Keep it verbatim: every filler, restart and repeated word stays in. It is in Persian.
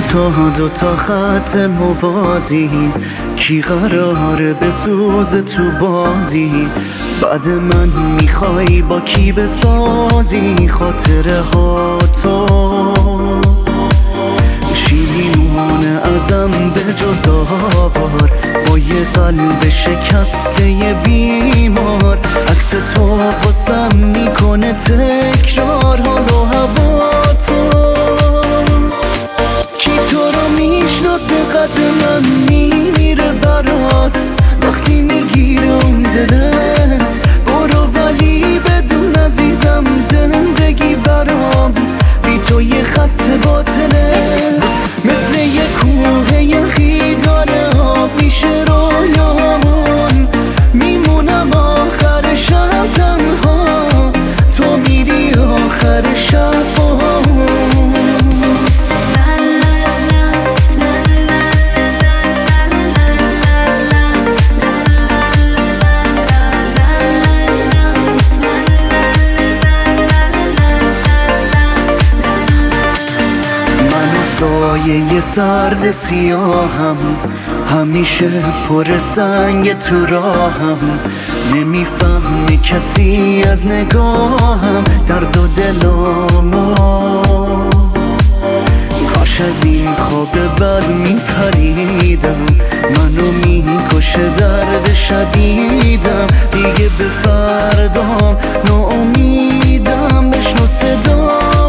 تا دو تا خط موازی کی قراره بسوز تو بازی بعد من میخوای با کی بسازی خاطره ها تو شیرینونه ازم به جز آوار با یه قلب شکسته یه بیمار عکس تو واسم میکنه تکرار حال و هوا تو کی تو رو میشناسه قد من میمیره برات وقتی میگیره اون دلت برو ولی بدون عزیزم زندگی برام بی تو یه خط باطله مثل یه کوه یخی داره آب میشه رویامون میمونم آخر شب تنها تو میری آخر شب سایه سرد سیاهم همیشه پر سنگ تو راهم نمیفهمی کسی از نگاهم درد و دلامو کاش از این خواب بد میپریدم منو میکشه درد شدیدم دیگه به فردام ناامیدم بشنو صدا